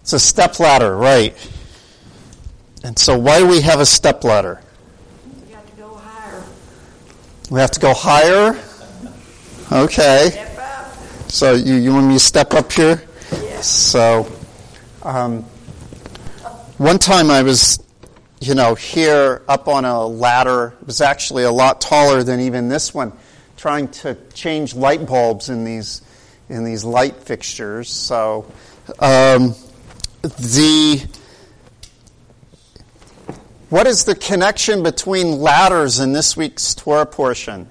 It's a stepladder, right. And so why do we have a stepladder? We have to go higher. We have to go higher? Okay. Step up. So you want me to step up here? Yes. So one time I was, here up on a ladder. It was actually a lot taller than even this one, trying to change light bulbs in these light fixtures. So what is the connection between ladders in this week's Torah portion?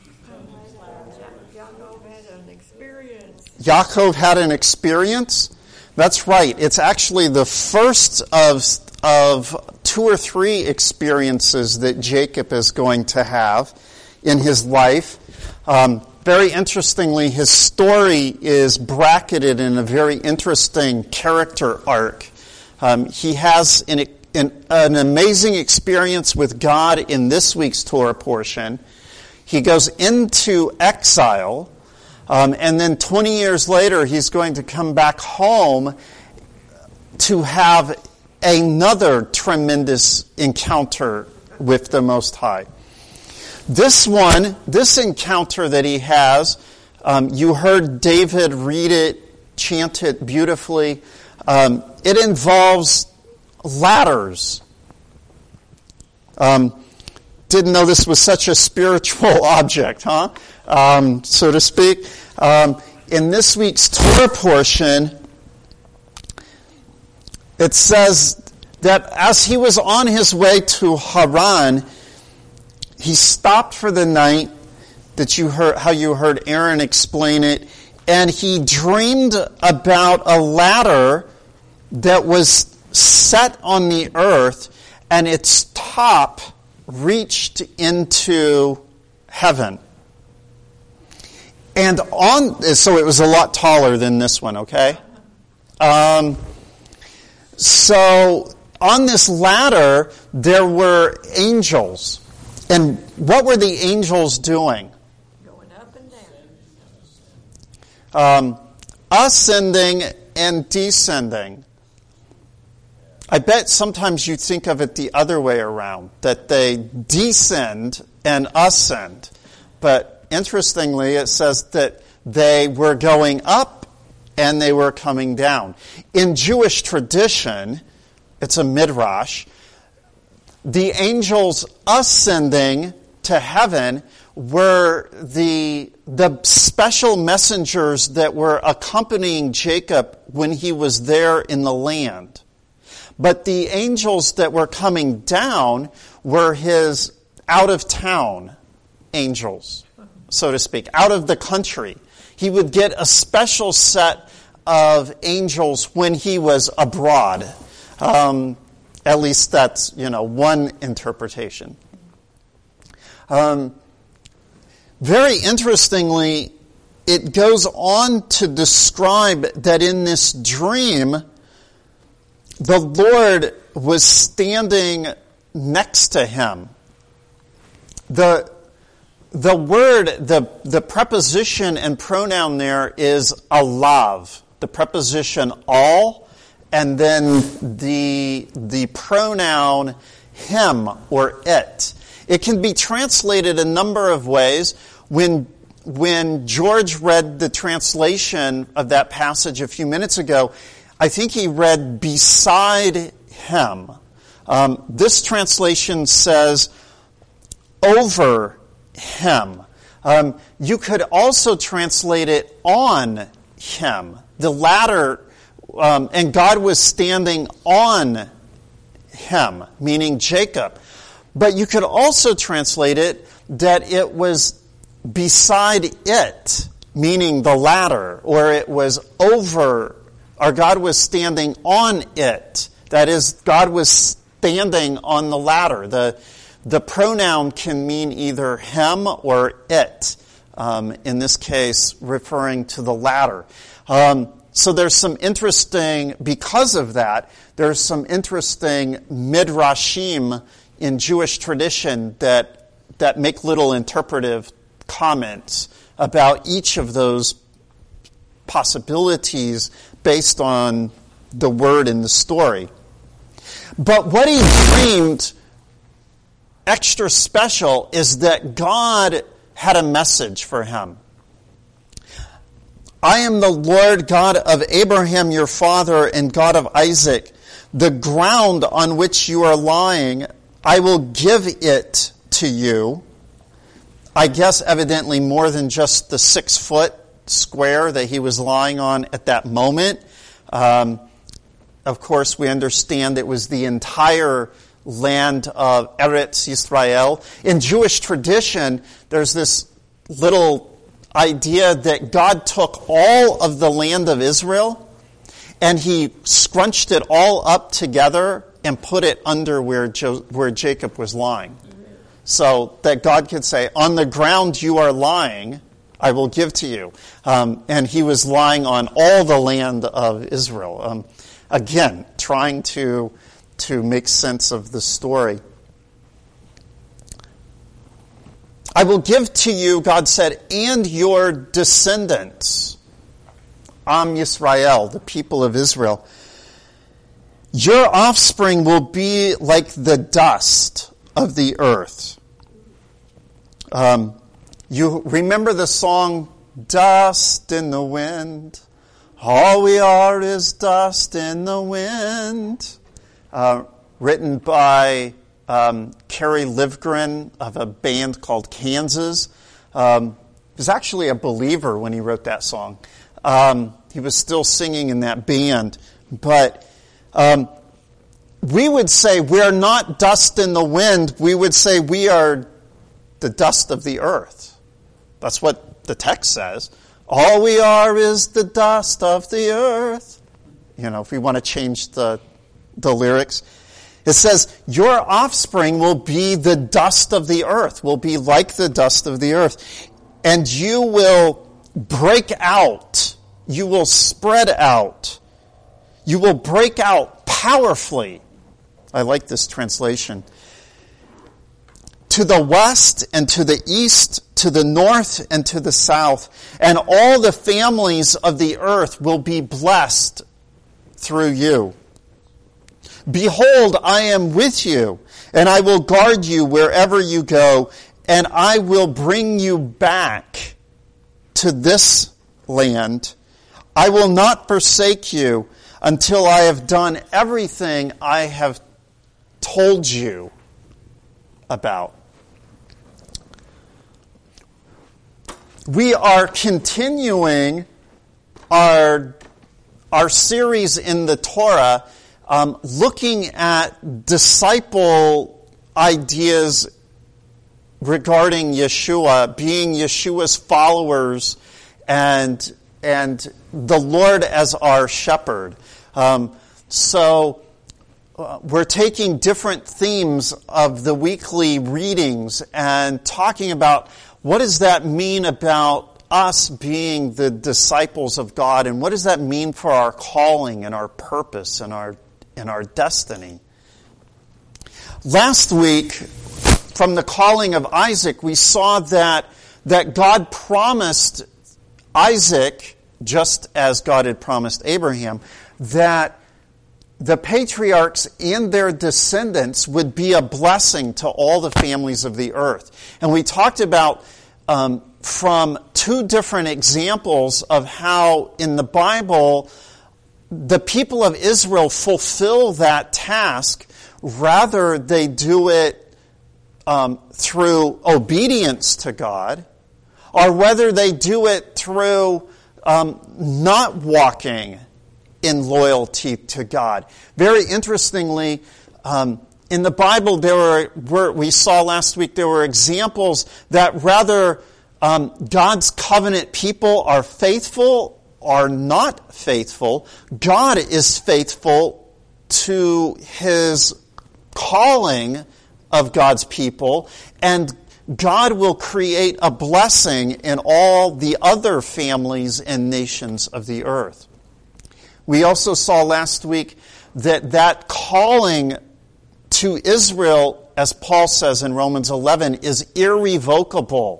Yaakov had an experience. Yaakov had an experience? That's right. It's actually the first of 2 or 3 experiences that Jacob is going to have in his life. Very interestingly, his story is bracketed in a very interesting character arc. He has an amazing experience with God in this week's Torah portion. He goes into exile, and then 20 years later, he's going to come back home to have another tremendous encounter with the Most High. This encounter that he has, you heard David read it, chant it beautifully. It involves ladders. Didn't know this was such a spiritual object, huh? So to speak. In this week's Torah portion, it says that as he was on his way to Haran, he stopped for the night, how you heard Aaron explain it, and he dreamed about a ladder that was set on the earth, and its top reached into heaven. And so it was a lot taller than this one, okay? So on this ladder, there were angels. And what were the angels doing? Going up and down. Ascending and descending. I bet sometimes you think of it the other way around, that they descend and ascend. But interestingly, it says that they were going up and they were coming down. In Jewish tradition, it's a midrash, the angels ascending to heaven were the special messengers that were accompanying Jacob when he was there in the land. But the angels that were coming down were his out-of-town angels, so to speak, out of the country. He would get a special set of angels when he was abroad. At least that's, one interpretation. Very interestingly, it goes on to describe that in this dream, the Lord was standing next to him. The word, the preposition and pronoun there is alav. The preposition all, and then the pronoun him or it. It can be translated a number of ways. When George read the translation of that passage a few minutes ago, I think he read beside him. This translation says over him. You could also translate it on him. The latter, and God was standing on him, meaning Jacob. But you could also translate it that it was beside it, meaning the ladder, or it was over, or God was standing on it. That is, God was standing on the ladder. The pronoun can mean either him or it, in this case referring to the ladder. So there's some interesting, because of that, there's some interesting midrashim in Jewish tradition that make little interpretive comments about each of those possibilities based on the word in the story. But what he dreamed extra special is that God had a message for him. I am the Lord God of Abraham your father and God of Isaac. The ground on which you are lying, I will give it to you. I guess evidently more than just the 6-foot square that he was lying on at that moment. Of course, we understand it was the entire land of Eretz Yisrael. In Jewish tradition, there's this little idea that God took all of the land of Israel and he scrunched it all up together and put it under where Jacob was lying. So that God could say, on the ground you are lying, I will give to you. And he was lying on all the land of Israel. Again, trying to make sense of the story. I will give to you, God said, and your descendants, Am Yisrael, the people of Israel. Your offspring will be like the dust of the earth. You remember the song, Dust in the Wind? All we are is dust in the wind. Written by Kerry Livgren of a band called Kansas. He was actually a believer when he wrote that song. He was still singing in that band. But we would say we're not dust in the wind. We would say we are the dust of the earth. That's what the text says. All we are is the dust of the earth. You know, if we want to change the lyrics. It says, your offspring will be the dust of the earth, will be like the dust of the earth. And you will break out. You will spread out. You will break out powerfully. I like this translation. To the west and to the east, to the north and to the south. And all the families of the earth will be blessed through you. Behold, I am with you, and I will guard you wherever you go, and I will bring you back to this land. I will not forsake you until I have done everything I have told you about. We are continuing our series in the Torah, looking at disciple ideas regarding Yeshua, being Yeshua's followers, and the Lord as our shepherd. So we're taking different themes of the weekly readings and talking about what does that mean about us being the disciples of God, and what does that mean for our calling and our purpose and our destiny? Last week, from the calling of Isaac, we saw that God promised Isaac, just as God had promised Abraham, that the patriarchs and their descendants would be a blessing to all the families of the earth. And we talked about from two different examples of how in the Bible the people of Israel fulfill that task. Rather, they do it through obedience to God, or whether they do it through not walking in loyalty to God. Very interestingly, in the Bible, we saw last week, there were examples that rather God's covenant people are faithful or not faithful. God is faithful to his calling of God's people, and God will create a blessing in all the other families and nations of the earth. We also saw last week that calling to Israel, as Paul says in Romans 11, is irrevocable.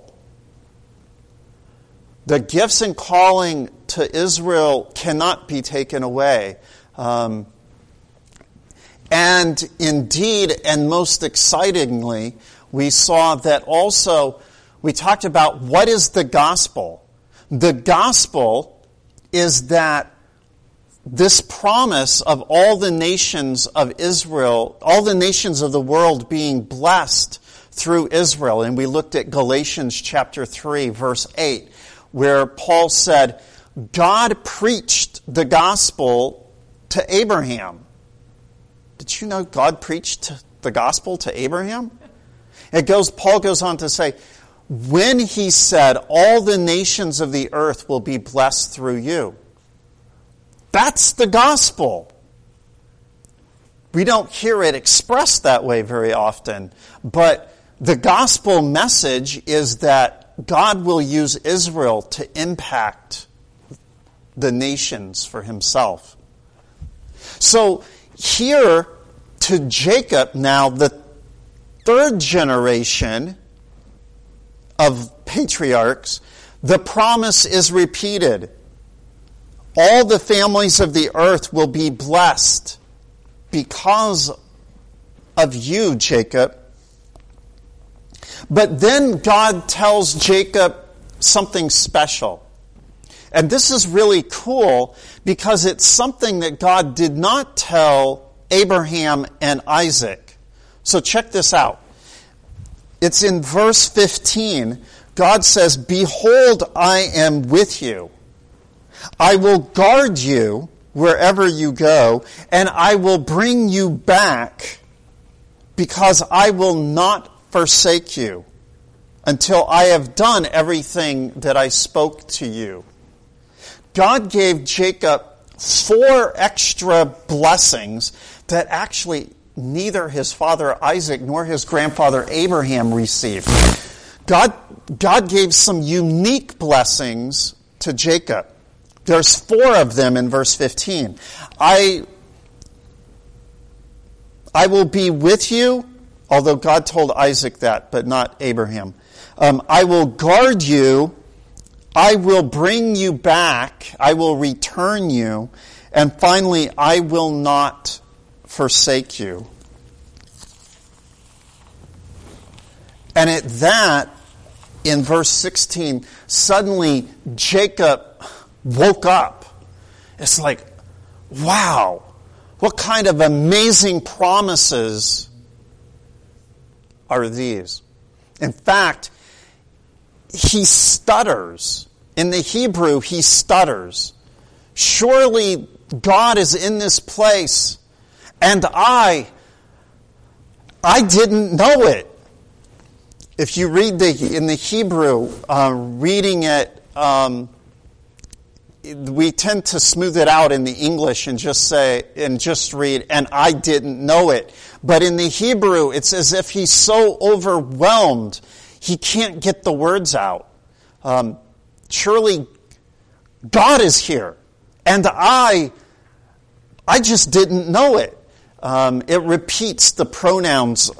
The gifts and calling to Israel cannot be taken away. And indeed, and most excitingly, we saw that also, we talked about what is the gospel. The gospel is that this promise of all the nations of Israel, all the nations of the world being blessed through Israel. And we looked at Galatians chapter 3, verse 8, where Paul said, God preached the gospel to Abraham. Did you know God preached the gospel to Abraham? Paul goes on to say, when he said, all the nations of the earth will be blessed through you. That's the gospel. We don't hear it expressed that way very often, but the gospel message is that God will use Israel to impact the nations for himself. So here to Jacob now, the third generation of patriarchs, the promise is repeated. All the families of the earth will be blessed because of you, Jacob. But then God tells Jacob something special. And this is really cool because it's something that God did not tell Abraham and Isaac. So check this out. It's in verse 15. God says, behold, I am with you. I will guard you wherever you go, and I will bring you back because I will not forsake you until I have done everything that I spoke to you. God gave Jacob 4 extra blessings that actually neither his father Isaac nor his grandfather Abraham received. God gave some unique blessings to Jacob. There's 4 of them in verse 15. I will be with you, although God told Isaac that, but not Abraham. I will guard you. I will bring you back. I will return you. And finally, I will not forsake you. And at that, in verse 16, suddenly Jacob woke up. It's like, wow, what kind of amazing promises are these? In fact, he stutters. In the Hebrew, he stutters. Surely God is in this place, and I didn't know it. If you read in the Hebrew, reading it, we tend to smooth it out in the English and just read, and I didn't know it. But in the Hebrew, it's as if he's so overwhelmed, he can't get the words out. Surely God is here, and I just didn't know it. It repeats the pronouns.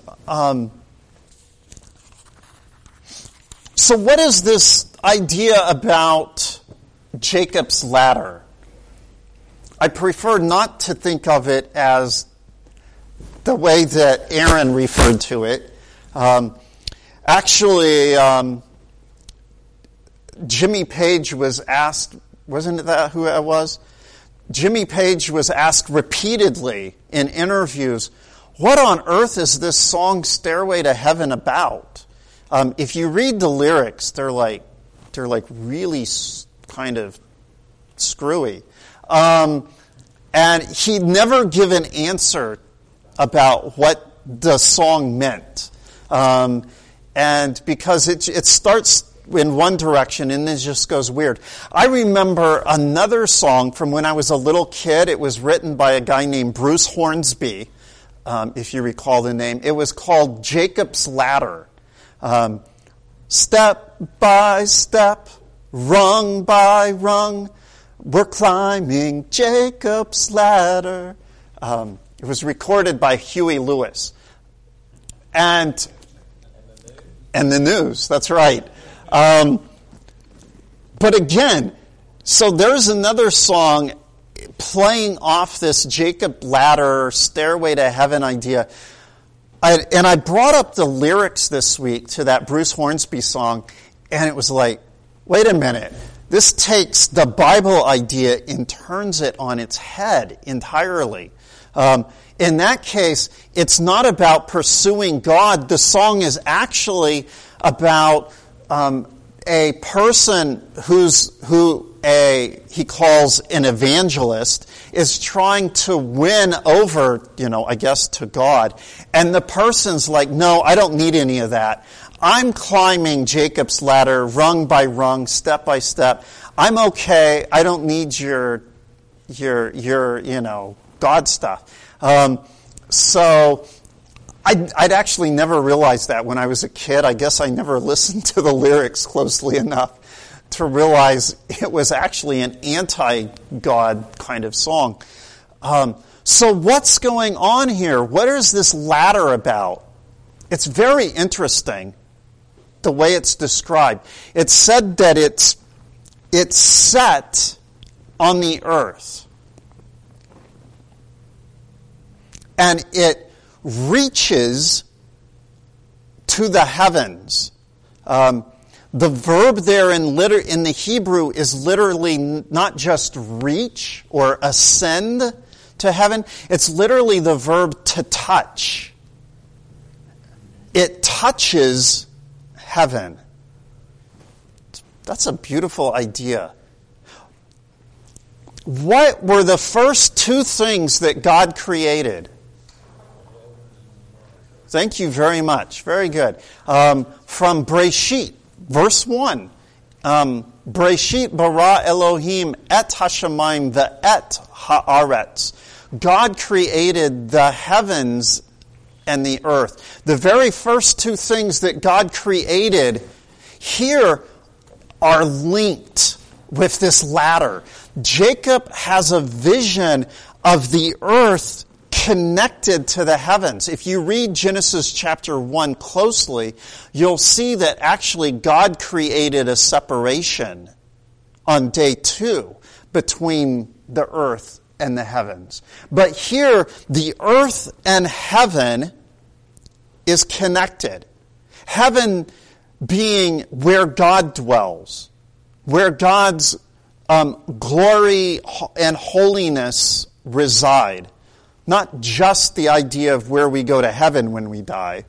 So what is this idea about Jacob's ladder? I prefer not to think of it as the way that Aaron referred to it. Actually, Jimmy Page was asked, wasn't that who it was? Jimmy Page was asked repeatedly in interviews, what on earth is this song Stairway to Heaven about? If you read the lyrics, they're like really kind of screwy. And he'd never give an answer about what the song meant. And because it starts in one direction and then it just goes weird. I remember another song from when I was a little kid. It was written by a guy named Bruce Hornsby, if you recall the name. It was called Jacob's Ladder. Step by step, rung by rung, we're climbing Jacob's ladder. It was recorded by Huey Lewis. And the News, that's right. But again, so there's another song, playing off this Jacob ladder, stairway to heaven idea. And I brought up the lyrics this week to that Bruce Hornsby song, and it was like, wait a minute. This takes the Bible idea and turns it on its head entirely. In that case, it's not about pursuing God. The song is actually about a person who he calls an evangelist is trying to win over, I guess, to God. And the person's like, no, I don't need any of that. I'm climbing Jacob's ladder rung by rung, step by step. I'm okay. I don't need your God stuff. So I'd actually never realized that when I was a kid. I guess I never listened to the lyrics closely enough to realize it was actually an anti-God kind of song. So what's going on here? What is this ladder about? It's very interesting, the way it's described. It's said that it's set on the earth. And it reaches to the heavens. The verb there in the Hebrew is literally not just reach or ascend to heaven. It's literally the verb to touch. It touches heaven. That's a beautiful idea. What were the first two things that God created? Thank you very much. Very good. From Breshit, verse 1. Breshit bara Elohim et hashamayim ve'et haaretz. God created the heavens and the earth. The very first two things that God created here are linked with this ladder. Jacob has a vision of the earth connected to the heavens. If you read Genesis chapter 1 closely, you'll see that actually God created a separation on day 2 between the earth and the heavens. But here, the earth and heaven is connected. Heaven being where God dwells, where God's glory and holiness reside. Not just the idea of where we go to heaven when we die,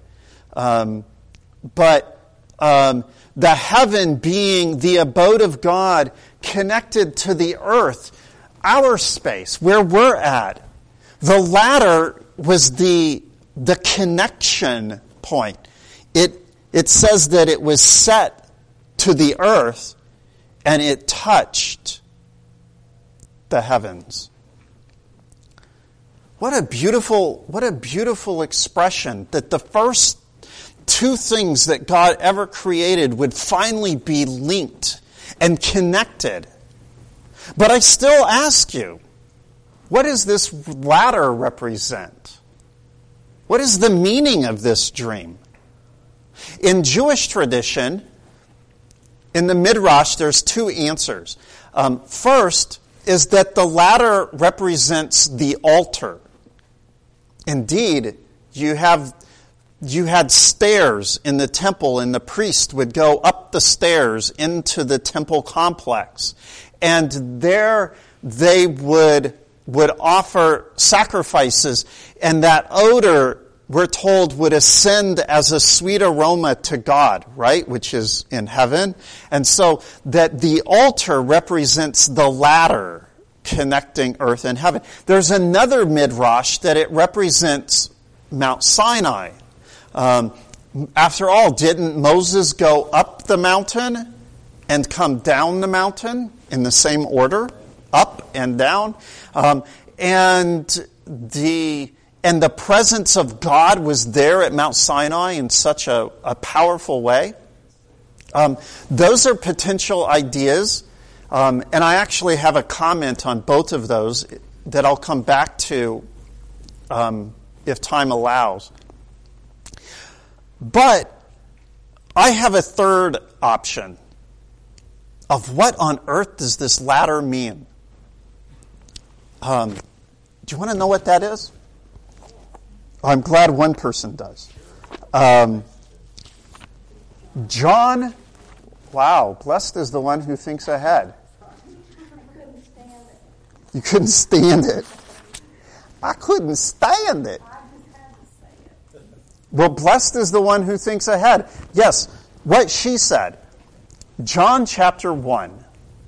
but the heaven being the abode of God connected to the earth, our space, where we're at. The ladder was the connection point. It says that it was set to the earth and it touched the heavens. What a beautiful expression that the first two things that God ever created would finally be linked and connected. But I still ask you, what does this ladder represent? What is the meaning of this dream? In Jewish tradition, in the Midrash, there's two answers. First is that the ladder represents the altar. Indeed, you had stairs in the temple, and the priest would go up the stairs into the temple complex. And there they would offer sacrifices, and that odor, we're told, would ascend as a sweet aroma to God, right? Which is in heaven. And so that the altar represents the ladder connecting earth and heaven. There's another midrash that it represents Mount Sinai. After all, didn't Moses go up the mountain and come down the mountain in the same order? Up and down. And the presence of God was there at Mount Sinai in such a powerful way. Those are potential ideas. And I actually have a comment on both of those that I'll come back to if time allows. But I have a third option of what on earth does this ladder mean? Do you want to know what that is? I'm glad one person does. John, wow, blessed is the one who thinks ahead. You couldn't stand it. I couldn't stand it. Well, blessed is the one who thinks ahead. Yes, what she said. John chapter 1.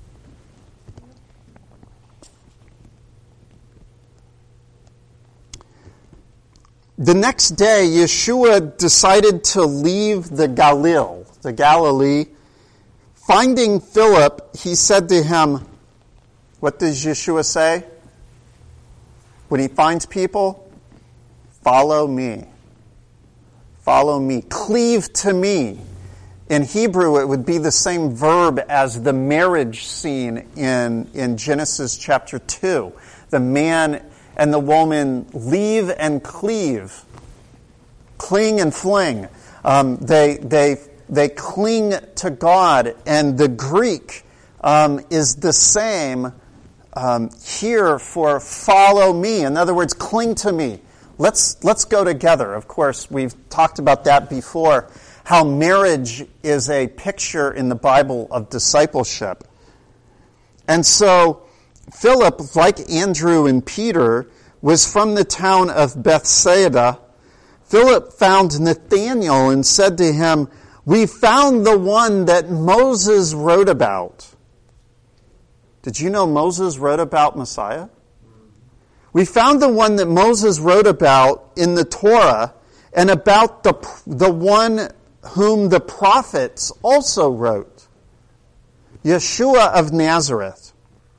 The next day, Yeshua decided to leave the Galilee. Finding Philip, he said to him, what does Yeshua say? When he finds people, follow me. Follow me. Cleave to me. In Hebrew, it would be the same verb as the marriage scene in Genesis chapter 2. The man and the woman leave and cleave. Cling and fling. They cling to God. And the Greek is the same here for follow me. In other words, cling to me. Let's go together. Of course, we've talked about that before, how marriage is a picture in the Bible of discipleship. And so Philip, like Andrew and Peter, was from the town of Bethsaida. Philip found Nathanael and said to him, "We found the one that Moses wrote about." Did you know Moses wrote about Messiah? We found the one that Moses wrote about in the Torah and about the one whom the prophets also wrote, Yeshua of Nazareth.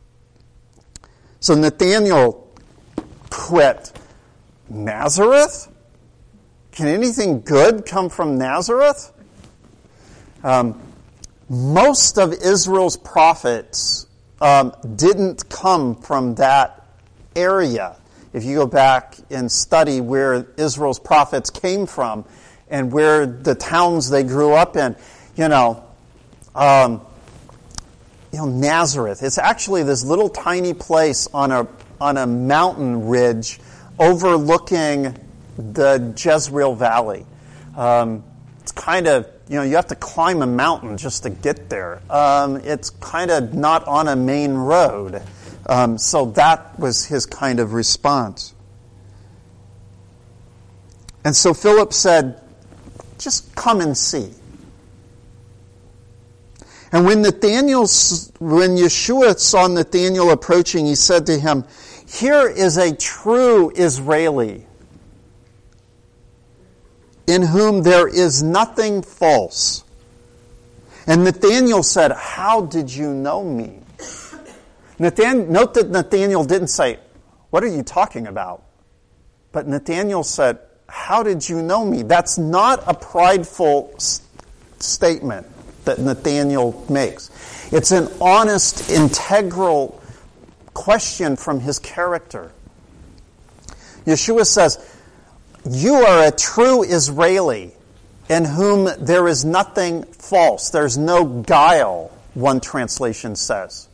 So Nathanael quit. Nazareth? Can anything good come from Nazareth? Most of Israel's prophets didn't come from that area. If you go back and study where Israel's prophets came from and where the towns they grew up in, Nazareth. It's actually this little tiny place on a mountain ridge overlooking the Jezreel Valley. It's kind of, you have to climb a mountain just to get there. It's kind of not on a main road. So that was his kind of response. And so Philip said, just come and see. And when Yeshua saw Nathanael approaching, he said to him, "Here is a true Israeli, in whom there is nothing false." And Nathanael said, "How did you know me?" Note that Nathanael didn't say, "What are you talking about?" But Nathanael said, "How did you know me?" That's not a prideful statement that Nathanael makes. It's an honest, integral question from his character. Yeshua says, "You are a true Israeli in whom there is nothing false. There's no guile," one translation says.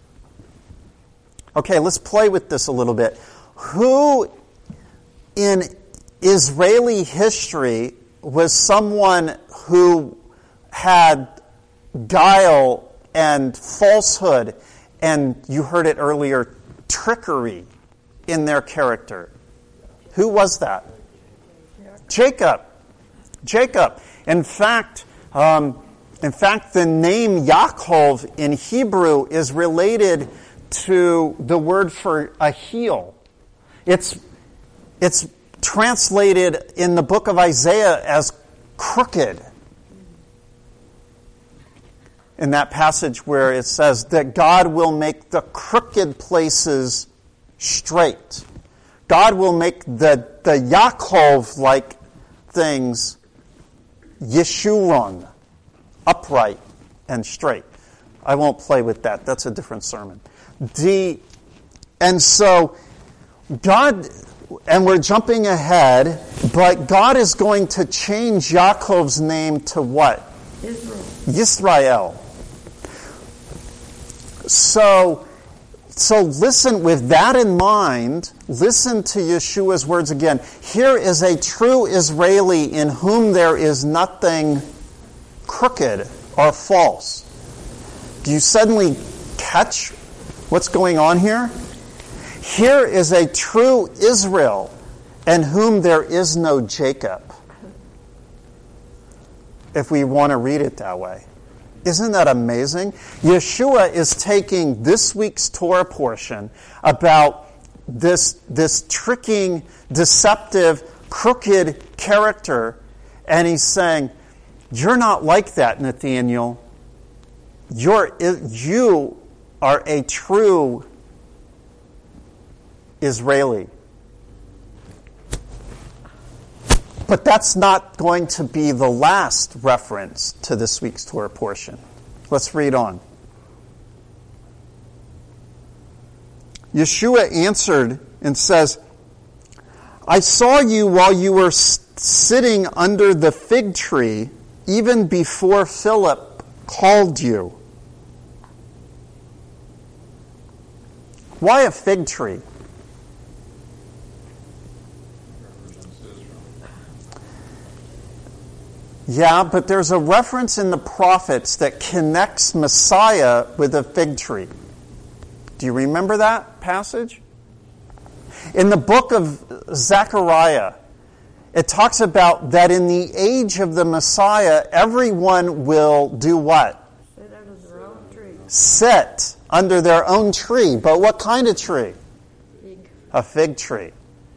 Okay, let's play with this a little bit. Who in Israeli history was someone who had guile and falsehood, and you heard it earlier, trickery in their character? Who was that? Jacob. In fact, the name Yaakov in Hebrew is related to the word for a heel. It's translated in the book of Isaiah as crooked. In that passage where it says that God will make the crooked places straight. God will make the Yaakov-like things Yeshurun, upright and straight. I won't play with that. That's a different sermon. And so God, and we're jumping ahead, but God is going to change Yaakov's name to what? Israel. Yisrael. So So listen, with that in mind, listen to Yeshua's words again. Here is a true Israeli in whom there is nothing crooked or false. Do you suddenly catch what's going on here? Here is a true Israel in whom there is no Jacob, if we want to read it that way. Isn't that amazing? Yeshua is taking this week's Torah portion about this tricking, deceptive, crooked character, and he's saying, you're not like that, Nathaniel. You are a true Israeli. But that's not going to be the last reference to this week's Torah portion. Let's read on. Yeshua answered and says, I saw you while you were sitting under the fig tree, even before Philip called you. Why a fig tree? Yeah, but there's a reference in the prophets that connects Messiah with a fig tree. Do you remember that passage? In the book of Zechariah, it talks about that in the age of the Messiah, everyone will do what? Sit under their own tree. Sit under their own tree. But what kind of tree? Fig. A fig tree.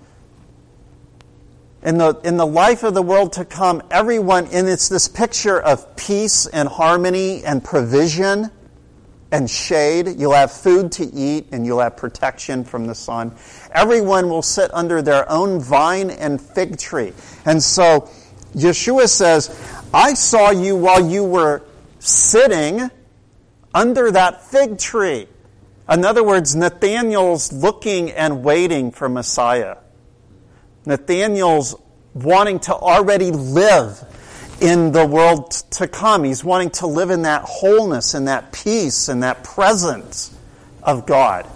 In the life of the world to come, everyone, and it's this picture of peace and harmony and provision and shade. You'll have food to eat and you'll have protection from the sun. Everyone will sit under their own vine and fig tree. And so Yeshua says, I saw you while you were sitting under that fig tree. In other words, Nathaniel's looking and waiting for Messiah. Nathaniel's wanting to already live in the world to come. He's wanting to live in that wholeness and that peace and that presence of God.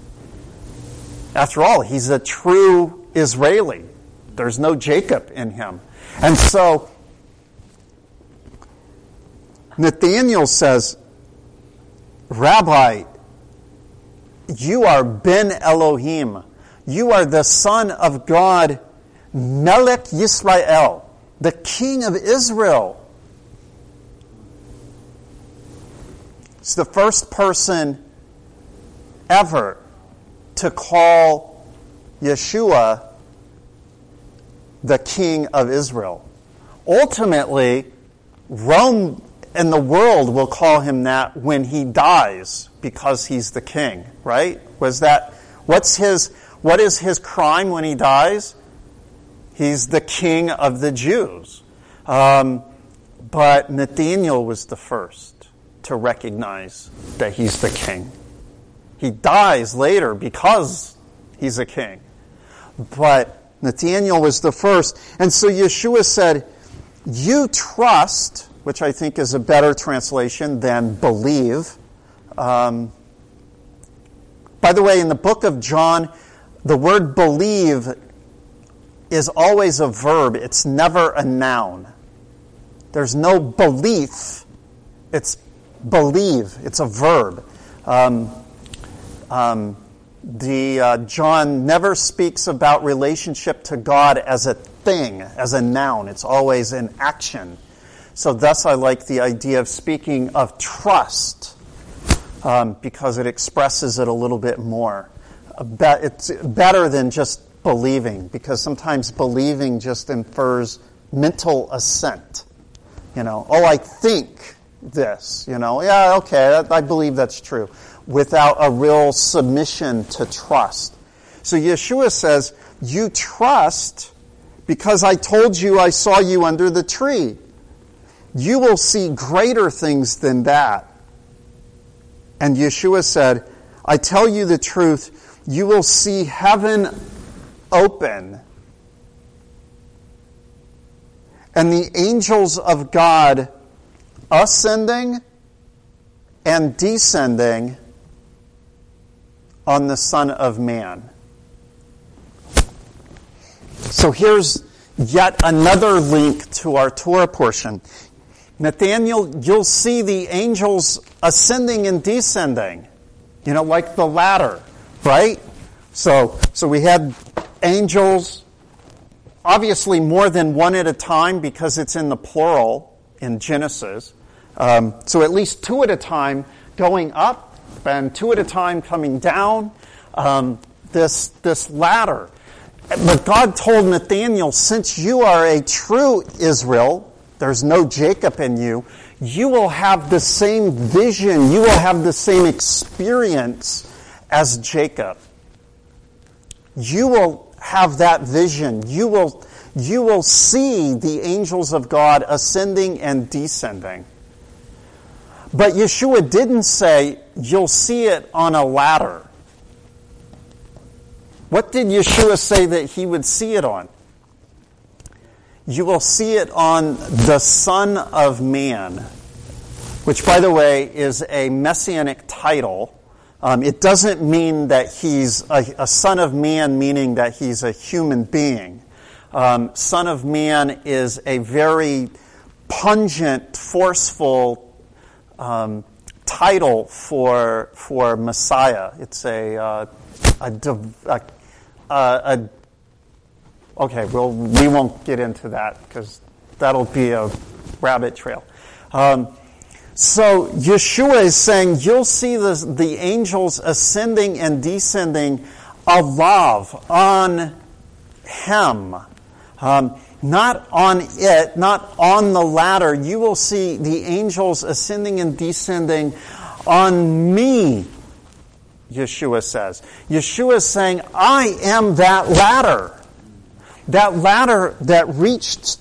After all, he's a true Israeli. There's no Jacob in him. And so Nathaniel says, Rabbi, you are Ben Elohim. You are the Son of God, Melech Yisrael, the King of Israel. It's the first person ever to call Yeshua the King of Israel. Ultimately, Rome and the world will call him that when he dies because he's the king, right? What is his crime when he dies? He's the king of the Jews. But Nathaniel was the first to recognize that he's the king. He dies later because he's a king. But Nathaniel was the first. And so Yeshua said, you trust, which I think is a better translation than believe. By the way, in the book of John, the word believe is always a verb. It's never a noun. There's no belief. It's believe. It's a verb. John never speaks about relationship to God as a thing, as a noun. It's always an action. So thus I like the idea of speaking of trust, because it expresses it a little bit more. It's better than just believing, because sometimes believing just infers mental assent. I think this, yeah, okay, I believe that's true, without a real submission to trust. So Yeshua says, you trust because I told you I saw you under the tree. You will see greater things than that. And Yeshua said, I tell you the truth, you will see heaven open and the angels of God ascending and descending on the Son of Man. So here's yet another link to our Torah portion. Nathaniel, you'll see the angels ascending and descending, like the ladder, right? So we had angels, obviously more than one at a time because it's in the plural in Genesis. So at least two at a time going up and two at a time coming down, this ladder. But God told Nathaniel, since you are a true Israel, there's no Jacob in you, you will have the same vision, you will have the same experience as Jacob. You will have that vision. You will see the angels of God ascending and descending. But Yeshua didn't say, you'll see it on a ladder. What did Yeshua say that he would see it on? You will see it on the Son of Man, which, by the way, is a messianic title. It doesn't mean that he's a Son of Man, meaning that he's a human being. Son of Man is a very pungent, forceful title for Messiah. It's okay, well, we won't get into that because that'll be a rabbit trail. So Yeshua is saying, you'll see the angels ascending and descending alav, on him. Not on it, not on the ladder. You will see the angels ascending and descending on me, Yeshua says. Yeshua is saying, I am that ladder. That ladder that reached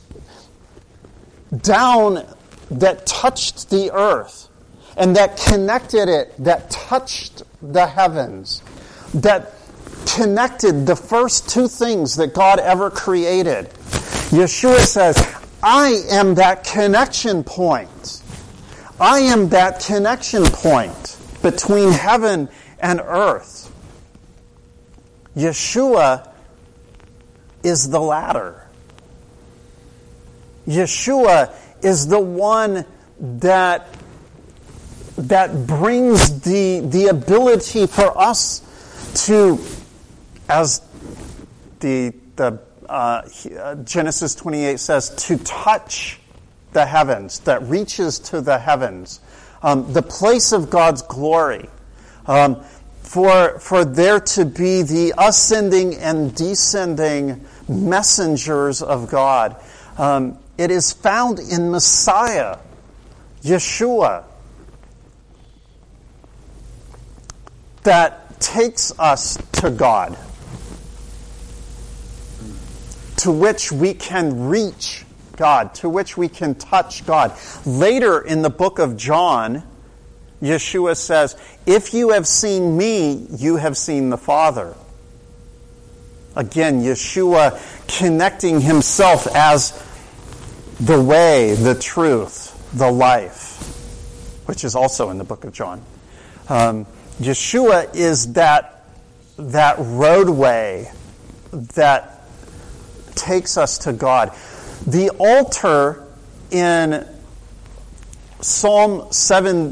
down, that touched the earth, and that connected it, that touched the heavens, that connected the first two things that God ever created. Yeshua says, I am that connection point. I am that connection point between heaven and earth. Yeshua is the ladder. Yeshua is the one that brings the ability for us to, as the Genesis 28 says, to touch the heavens, that reaches to the heavens, the place of God's glory. For there to be the ascending and descending messengers of God. It is found in Messiah, Yeshua, that takes us to God, to which we can reach God, to which we can touch God. Later in the book of John, Yeshua says, if you have seen me, you have seen the Father. Again, Yeshua connecting himself as the way, the truth, the life, which is also in the book of John. Yeshua is that roadway that takes us to God. The altar in Psalm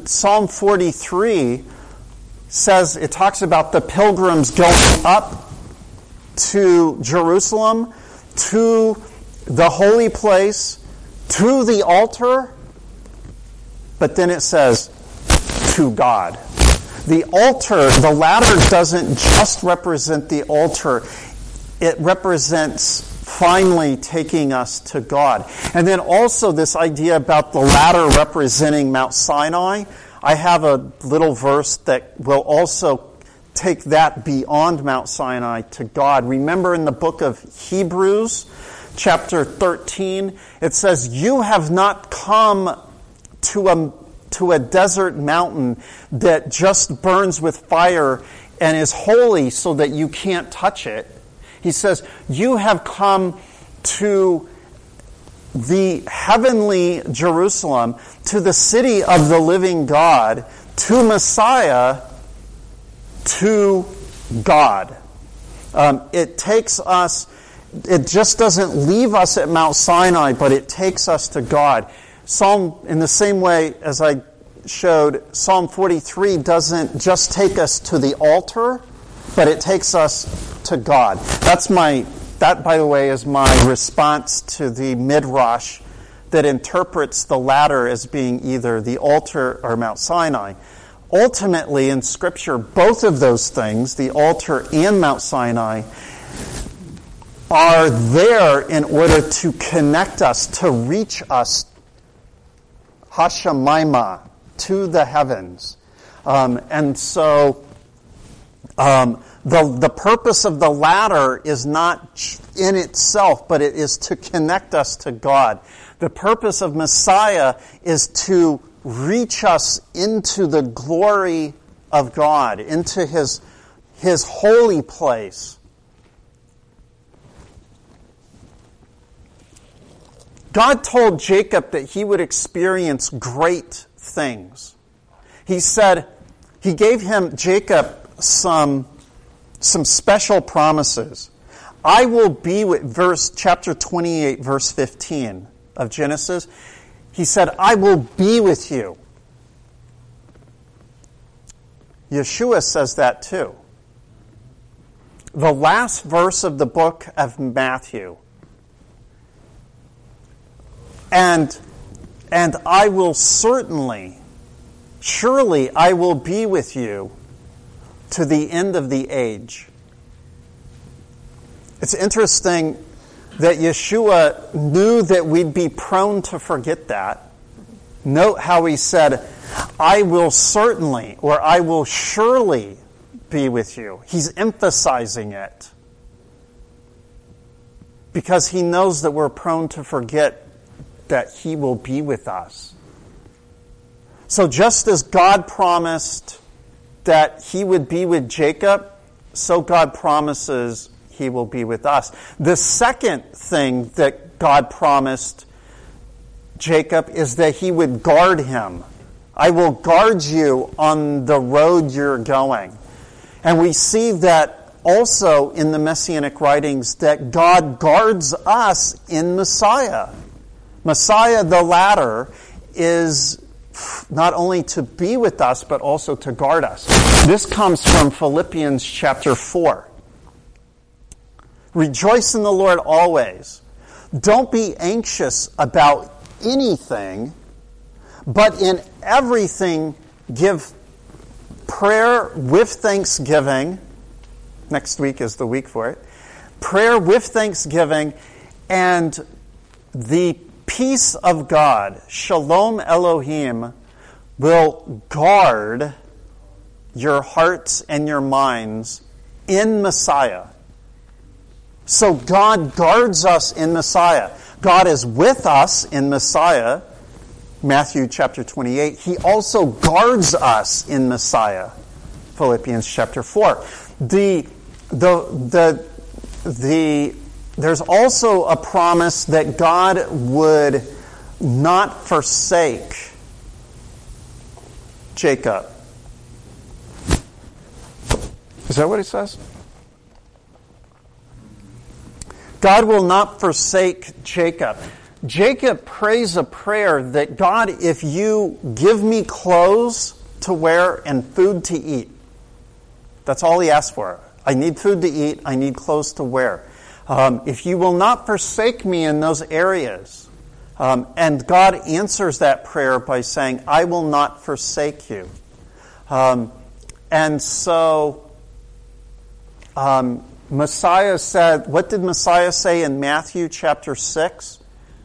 43 says, it talks about the pilgrims going up to Jerusalem, to the holy place, to the altar, but then it says, to God. The altar, the ladder doesn't just represent the altar, it represents finally taking us to God. And then also this idea about the ladder representing Mount Sinai. I have a little verse that will also take that beyond Mount Sinai to God. Remember in the book of Hebrews, chapter 13, it says, you have not come to a desert mountain that just burns with fire and is holy so that you can't touch it. He says, you have come to the heavenly Jerusalem, to the city of the living God, to Messiah, to God. It takes us, it just doesn't leave us at Mount Sinai, but it takes us to God. In the same way as I showed, Psalm 43 doesn't just take us to the altar, but it takes us to God. That, by the way, is my response to the Midrash that interprets the latter as being either the altar or Mount Sinai. Ultimately, in Scripture, both of those things, the altar and Mount Sinai, are there in order to connect us, to reach us, Hashemayma, to the heavens. And so the purpose of the latter is not in itself, but it is to connect us to God. The purpose of Messiah is to reach us into the glory of God, into His holy place. God told Jacob that he would experience great things. He said, He gave Jacob some special promises. I will be with chapter 28, verse 15 of Genesis. He said, I will be with you. Yeshua says that too. The last verse of the book of Matthew. And I will surely I will be with you to the end of the age. It's interesting that Yeshua knew that we'd be prone to forget that. Note how he said, I will certainly, or I will surely be with you. He's emphasizing it. Because he knows that we're prone to forget that he will be with us. So just as God promised that he would be with Jacob, so God promises he will be with us. The second thing that God promised Jacob is that he would guard him. I will guard you on the road you're going. And we see that also in the Messianic writings, that God guards us in Messiah. Messiah, the latter, is not only to be with us, but also to guard us. This comes from Philippians chapter 4. Rejoice in the Lord always. Don't be anxious about anything, but in everything give prayer with thanksgiving. Next week is the week for it. Prayer with thanksgiving, and the peace of God, Shalom Elohim, will guard your hearts and your minds in Messiah. So God guards us in Messiah. God is with us in Messiah, Matthew chapter 28. He also guards us in Messiah, Philippians chapter 4. There's also a promise that God would not forsake Jacob. Is that what it says? God will not forsake Jacob. Jacob prays a prayer that God, if you give me clothes to wear and food to eat, that's all he asked for. I need food to eat. I need clothes to wear. If you will not forsake me in those areas, and God answers that prayer by saying, I will not forsake you. And so, Messiah said, what did Messiah say in Matthew chapter 6?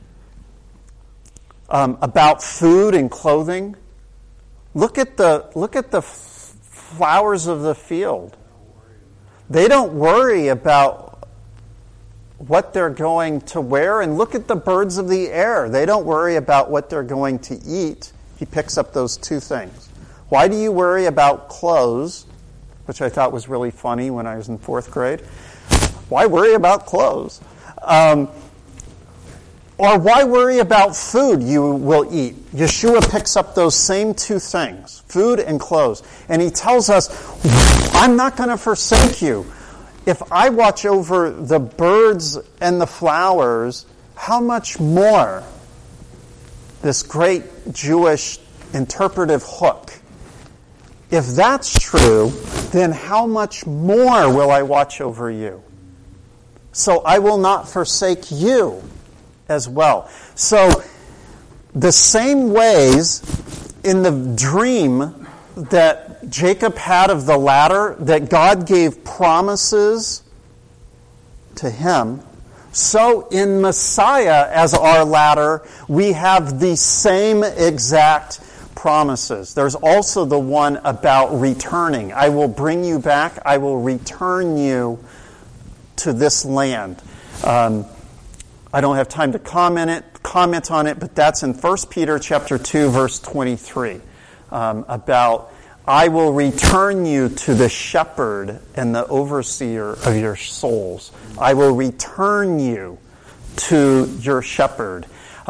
About food and clothing. Look at the flowers of the field. They don't worry about what they're going to wear, and look at the birds of the air. They don't worry about what they're going to eat. He picks up those two things. Why do you worry about clothes? Which I thought was really funny when I was in 4th grade. Why worry about clothes? Or why worry about food you will eat? Yeshua picks up those same two things, food and clothes. And he tells us, I'm not going to forsake you. If I watch over the birds and the flowers, how much more? This great Jewish interpretive hook. If that's true, then how much more will I watch over you? So I will not forsake you as well. So the same ways in the dream that Jacob had of the ladder, that God gave promises to him, so in Messiah as our ladder, we have the same exact promises. There's also the one about returning. I will bring you back. I will return you to this land. I don't have time to comment on it, but that's in 1 Peter chapter 2, verse 23, about I will return you to the shepherd and the overseer of your souls. I will return you to your shepherd.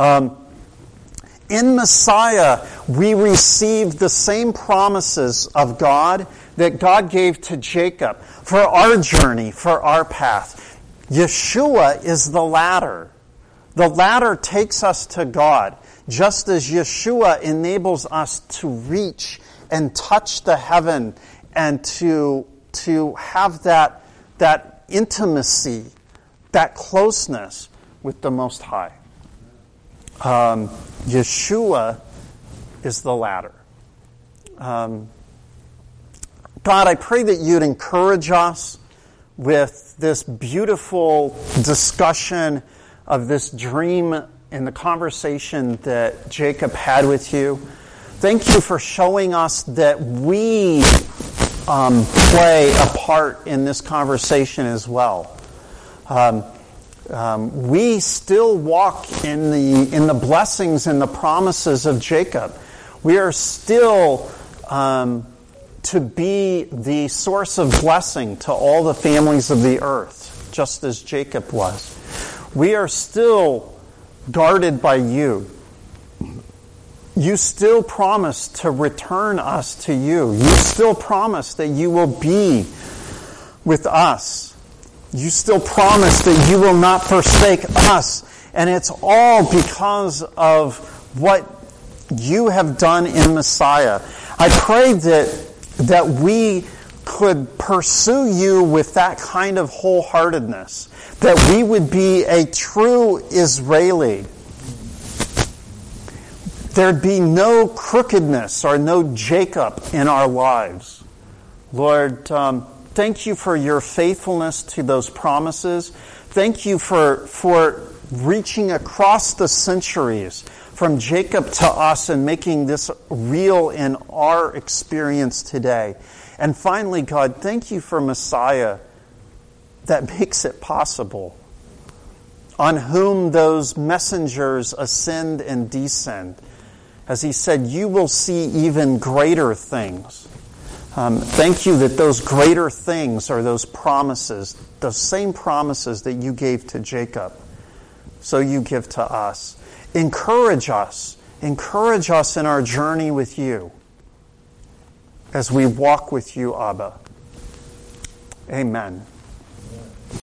In Messiah, we receive the same promises of God that God gave to Jacob for our journey, for our path. Yeshua is the ladder. The ladder takes us to God, just as Yeshua enables us to reach and touch the heaven and to have that intimacy, that closeness with the Most High. Yeshua is the ladder. God, I pray that you'd encourage us with this beautiful discussion of this dream and the conversation that Jacob had with you. Thank you for showing us that we play a part in this conversation as well. We still walk in the blessings and the promises of Jacob. We are still to be the source of blessing to all the families of the earth, just as Jacob was. We are still guarded by you. You still promise to return us to you. You still promise that you will be with us. You still promise that you will not forsake us. And it's all because of what you have done in Messiah. I pray that we could pursue you with that kind of wholeheartedness, that we would be a true Israeli. There'd be no crookedness or no Jacob in our lives. Lord, thank you for your faithfulness to those promises. Thank you for reaching across the centuries from Jacob to us and making this real in our experience today. And finally, God, thank you for Messiah that makes it possible, on whom those messengers ascend and descend. As he said, you will see even greater things. Thank you that those greater things are those promises, those same promises that you gave to Jacob, so you give to us. Encourage us in our journey with you as we walk with you, Abba. Amen.